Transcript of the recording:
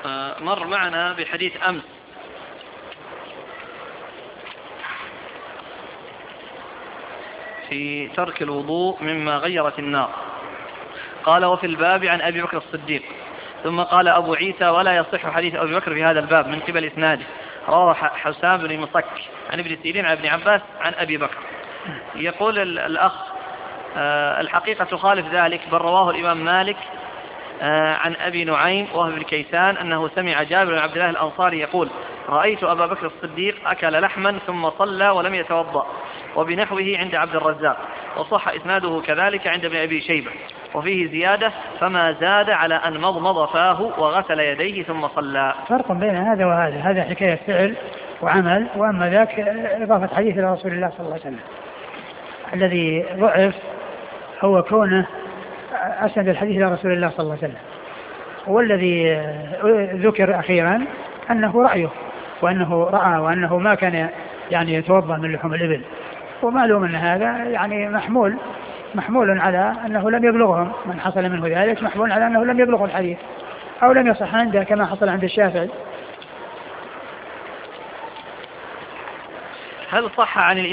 مر معنا بحديث أمس في ترك الوضوء مما غيرت النار. قال وفي الباب عن أبي بكر الصديق. ثم قال أبو عيسى ولا يصح حديث أبي بكر في هذا الباب من قبل إسناده. رواه حسام بن مصك عن ابن سيرين عن ابن عباس عن أبي بكر. يقول الأخ الحقيقة تخالف ذلك، بل رواه الإمام مالك عن أبي نعيم وهو بن كيسان أنه سمع جابر بن عبد الله الأنصاري يقول رأيت أبا بكر الصديق أكل لحما ثم صلى ولم يتوضأ، وبنحوه عند عبد الرزاق، وصح إسناده كذلك عند ابن أبي شيبة، وفيه زيادة فما زاد على أن مضمض فاه وغسل يديه ثم صلى. فرق بين هذا وهذا، هذا حكاية فعل وعمل، وأما ذاك إضافة حديث إلى رسول الله صلى الله عليه وسلم. الذي ضعف هو كونه أسند الحديث إلى رسول الله صلى الله عليه وسلم، والذي ذكر أخيرا أنه رأيه وأنه رأى وأنه ما كان يعني يتوضأ من لحوم الإبل، ومعلوم أن هذا يعني محمول على أنه لم يبلغهم، من حصل منه ذلك محمول على أنه لم يبلغ الحديث أو لم يصح عنده كما حصل عند الشافعي. هل صح عن